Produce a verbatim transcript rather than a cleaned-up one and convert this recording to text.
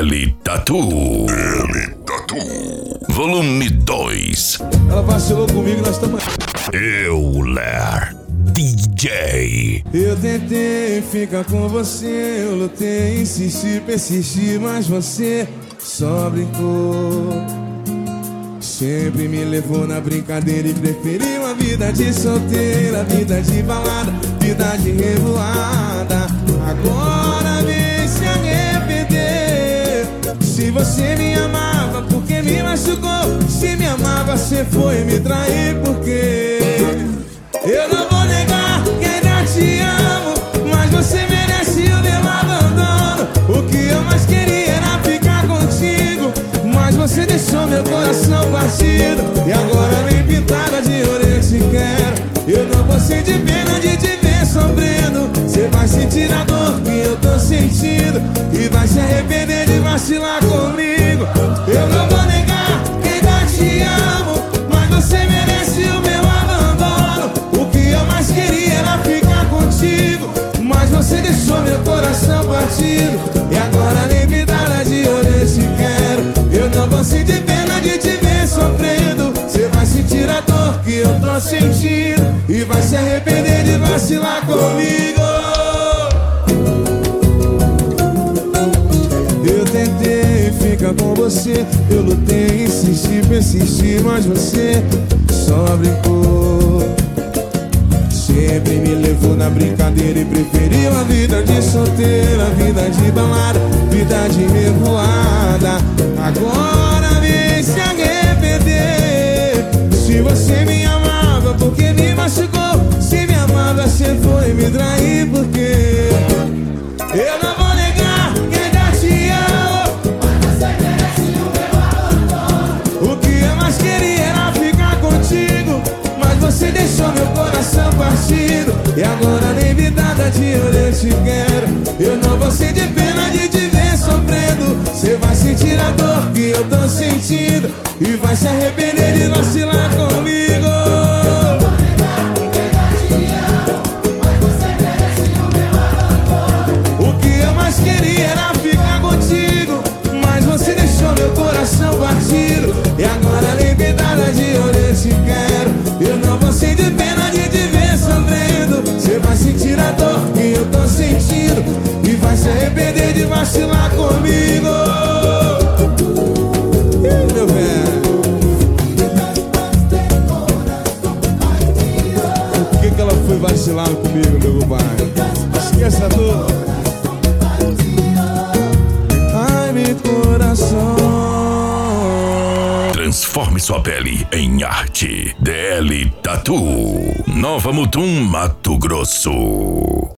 L Tatu. D L Tatu. Volume dois. Ela vacilou comigo, nós estamos. Euler D J. Eu tentei ficar com você, eu lutei, insisti, persisti, mas você só brincou. Sempre me levou na brincadeira e preferiu a vida de solteira, vida de balada, vida de revoada. Agora vem se arrepender. Se você me amava, porque me machucou? Se me amava, você foi me trair, porque eu não vou negar que ainda te amo, mas você merece o meu abandono. O que eu mais queria era ficar contigo, mas você deixou meu coração partido. E agora vem pintada de ouro, eu te quero. Eu não vou sentir pena de te ver sofrendo. Você vai sentir a dor que eu tô sentindo e vai se arrepender de vacilar comigo. Eu não vou negar que ainda te amo, mas você merece o meu abandono. O que eu mais queria era ficar contigo, mas você deixou meu coração partido. E agora nem pintada de ouro eu te quero. Eu não vou sentir pena de te ver sofrendo. Você vai sentir a dor que eu tô sentindo e vai se arrepender de vacilar comigo. Eu tentei ficar com você, eu lutei, insisti, persisti, mas você só brincou. Sempre me levou na brincadeira e preferiu a vida de solteira, vida de balada, vida de revoada. Agora vem se arrepender. Se você me amava, porque me machucou? Se me amava, você foi me trair, porque eu não vou negar que ainda te amo, mas você merece o meu abandono. O que eu mais queria era ficar contigo, mas você deixou meu coração partido. E agora nem vidada de ouro eu te quero. Eu não vou sentir pena de te ver sofrendo. Você vai sentir a dor que eu tô sentindo e vai se arrepender de vacilar comigo. O que eu mais queria era ficar contigo, mas você deixou meu coração partido. E agora nem vidada de ouro eu te quero. Eu não vou sentir pena de te ver sofrendo. Você vai sentir a dor que eu tô sentindo e vai se arrepender de vacilar comigo. Ih, meu velho, por que que ela foi vacilar comigo, meu compadre? Esqueça tudo. Ai, meu coração. Transforme sua pele em arte. D L Tatu. Nova Mutum, Mato Grosso.